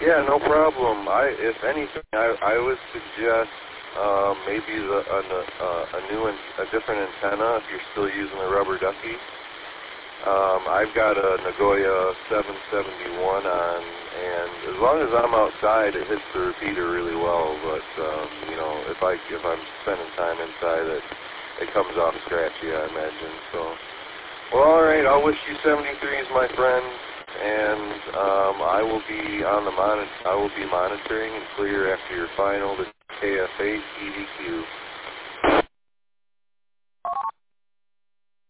Yeah, no problem. If anything, I would suggest maybe a different antenna if you're still using the rubber ducky. I've got a Nagoya 771 on, and as long as I'm outside, it hits the repeater really well. But you know, if I'm spending time inside, it comes off scratchy, I imagine. So, well, all right. I'll wish you 73s, my friend, and I will be on the I will be monitoring and clear after your final to KF8 EDQ.